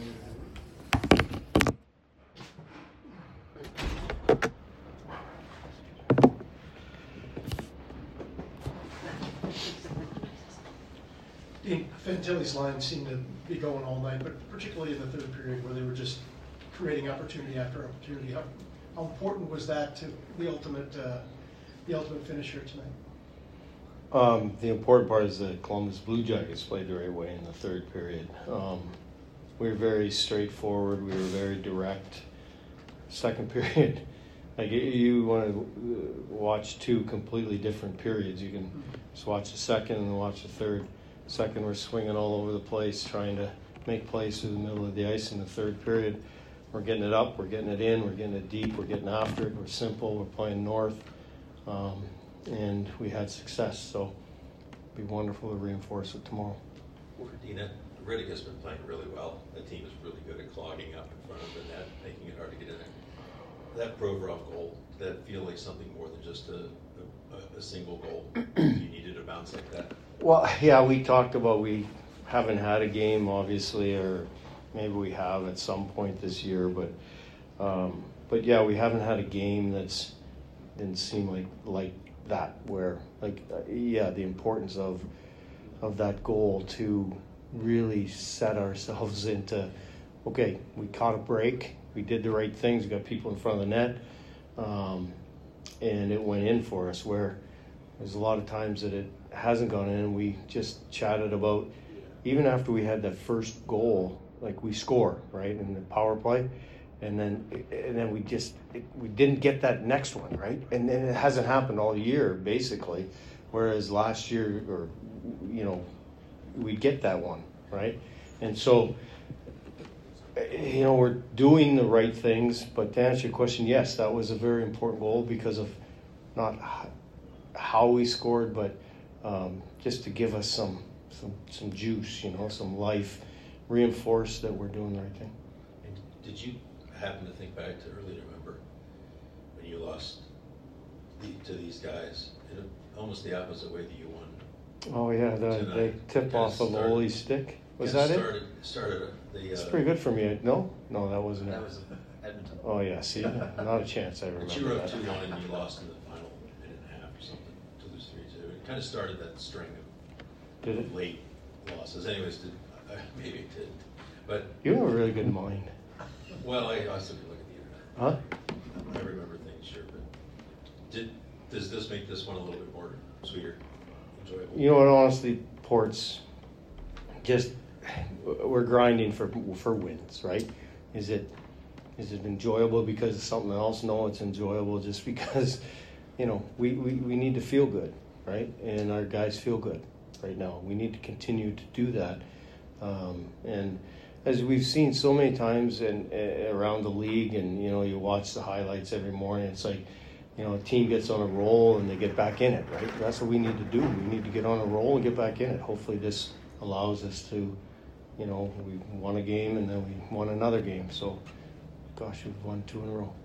Dean, Fantilli's line seemed to be going all night, but particularly in the third period where they were just creating opportunity after opportunity. How important was that to the ultimate finish here tonight? The important part is that Columbus Blue Jackets played the right way in the third period. We were very straightforward. We were very direct. Second period, like you want to watch two completely different periods. You can just watch the second and watch the third. Second, we're swinging all over the place, trying to make plays through the middle of the ice. In the third period, we're getting it up, we're getting it in, we're getting it deep, we're getting after it, we're simple, we're playing north, and we had success. So it'd be wonderful to reinforce it tomorrow. Dina, Riddick has been playing really well. The team is really good at clogging up in front of the net, making it hard to get in there. That Provorov goal, did that feel like something more than just a single goal? You needed a bounce like that? Well, yeah, we talked about we haven't had a game, obviously, or maybe we have at some point this year, but yeah, we haven't had a game that's didn't seem like that. Where the importance of that goal to really set ourselves into, okay, we caught a break, we did the right things, we got people in front of the net, and it went in for us. Where there's a lot of times that it hasn't gone in. We just chatted about, even after we had that first goal, like we score, right, in the power play, and then we didn't get that next one, right? And then it hasn't happened all year, basically, whereas last year, or, we'd get that one, right? And so, we're doing the right things, but to answer your question, yes, that was a very important goal because of not how we scored, but just to give us some juice, some life, reinforce that we're doing the right thing. And did you happen to think back to early November when you lost to these guys in almost the opposite way that you won? Oh yeah, the tip off of Ole's stick. Was that it? Started the. It's pretty good for me. No, that wasn't it. That was Edmonton. Oh yeah, see, not a chance. I remember. But you were up that. 2-1 and you lost in the final minute and a half or something to lose 3-2. It kind of started that string of late losses. Anyways, maybe it didn't. But you have a really good mind. Well, I also can look at the internet. Huh? I remember things, sure. But does this make this one a little bit more sweeter, enjoyable? You know what? Honestly, Port's just we're grinding for wins, right? Is it enjoyable because of something else? No, it's enjoyable just because we need to feel good, right? And our guys feel good right now. We need to continue to do that, and as we've seen so many times around the league, and you watch the highlights every morning, it's like a team gets on a roll and they get back in it, right? That's what we need to do. We need to get on a roll and get back in it. Hopefully this allows us to, we won a game and then we won another game. So, gosh, we've won 2 in a row.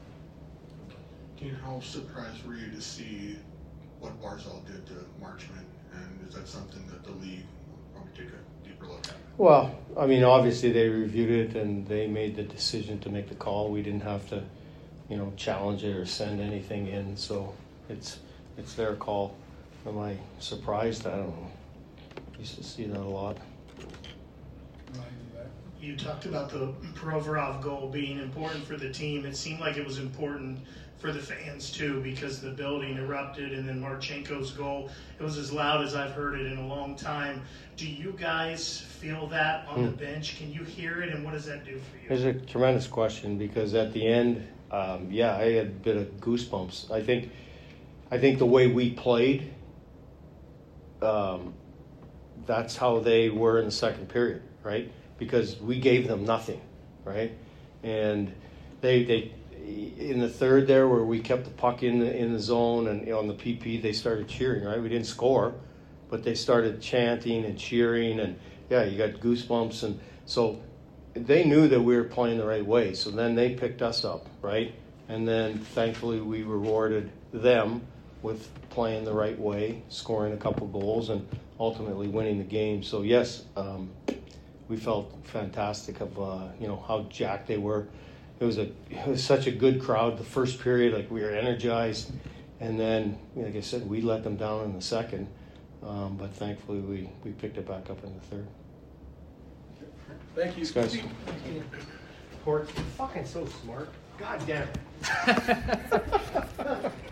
Dean, how surprised were you to see what Barzal did to Marchment? And is that something that the league will probably take a deeper look at? Well, I mean, obviously they reviewed it and they made the decision to make the call. We didn't have to, challenge it or send anything in. So it's their call. Am I surprised? I don't know. Used to see that a lot. You talked about the Provorov goal being important for the team. It seemed like it was important for the fans too, because the building erupted, and then Marchenko's goal, it was as loud as I've heard it in a long time. Do you guys feel that on the bench? Can you hear it, and what does that do for you? It's a tremendous question, because at the end, I had a bit of goosebumps. I think the way we played, that's how they were in the second period, right? Because we gave them nothing, right? And they in the third there, where we kept the puck in the zone and on the PP, they started cheering, right? We didn't score, but they started chanting and cheering, and you got goosebumps. And so they knew that we were playing the right way. So then they picked us up, right? And then thankfully we rewarded them with playing the right way, scoring a couple goals, and ultimately winning the game. So yes, we felt fantastic of how jacked they were. It was such a good crowd. The first period, like, we were energized, and then, like I said, we let them down in the second, but thankfully we picked it back up in the third. Thank you. Thanks, guys. Ports, you're fucking so smart. God damn it.